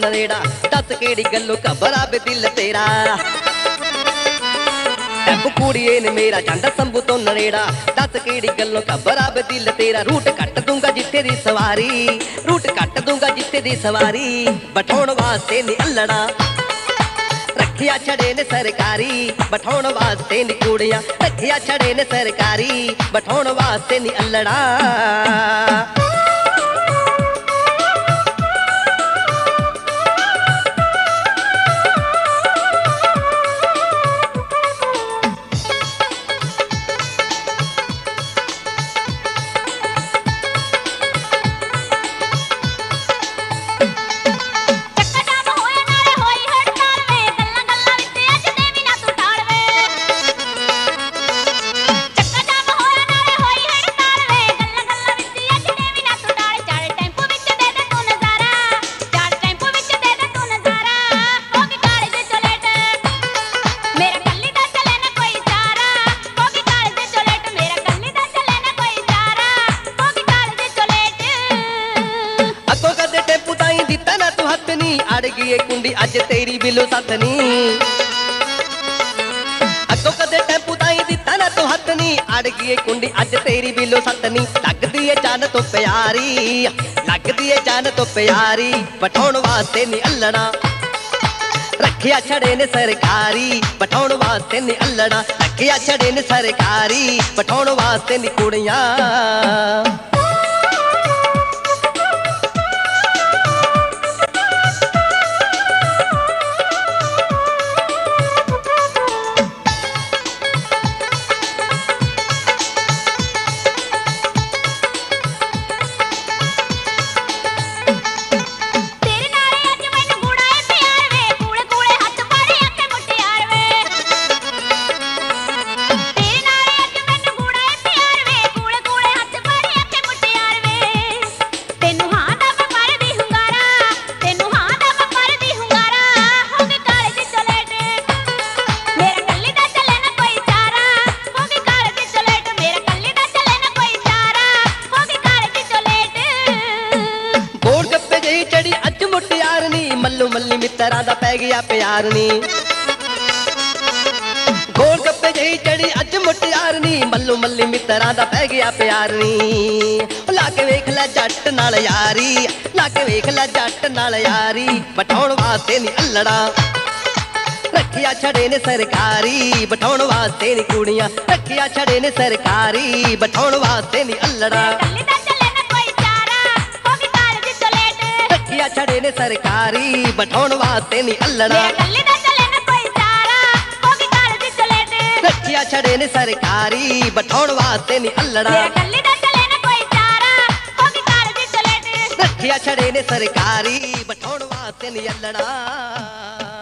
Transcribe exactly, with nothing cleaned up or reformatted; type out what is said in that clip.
नरेड़ा दस केड़ी गल्लों घबरा बे दिल तेरा टैंपू कुड़िए ने मेरा जांदा संभू तो नरेड़ा दस केड़ी गल्लों घबरा बे दिल तेरा रूट कट दूंगा जिथे दी सवारी रूट कट दूंगा जिथे दी सवारी बठाउण वास्ते नी अल्लड़ा रखिया छड़े ने सरकारी बठाउण वास्ते नी कुड़ियां रखिया छड़े ने सरकारी बठाउण वास्ते नी अल्लड़ा अड़ गई कुंडी अज तेरी बिलो सतनी अगो कदे टैंपू ताई दिता ना तू हथ नी अड़ गई कुंडी अज तेरी बिलो सतनी लगदी है जान तो प्यारी लगदी है जान तो प्यारी बठाउण वास्ते नी अल्लड़ा रखिया छड़े ने सरकारी बठाउण वास्ते नी अल्लड़ा रखिया छड़े ने सरकारी बठाउण वास्ते नी कुड़ियां चढ़ी अज मुटियारनी मल्लू मल्ली मित्तरां दा पै गया प्यार नी गोल गप्पे जही चढ़ी अज मुटियारनी मल्लू मल्ली मित्तरां दा पै गया प्यार नी लाके वेख लै जट नाल यारी लाके वेख लै जट नाल यारी बठाउण वास्ते नी अल्लड़ा रखिया छड़े ने सरकारी बठाउण वास्ते नी कुड़ियां रखिया छड़े ने सरकारी बठाउण वास्ते नी अल्लड़ा रखिया छड़े ने सरकारी बठाउण वास्ते नी अल्लड़ा रखिया छड़े ने सरकारी बठाउण वास्ते नी अल्लड़ा रखिया छड़े ने सरकारी बठाउण वास्ते नी अल्लड़ा।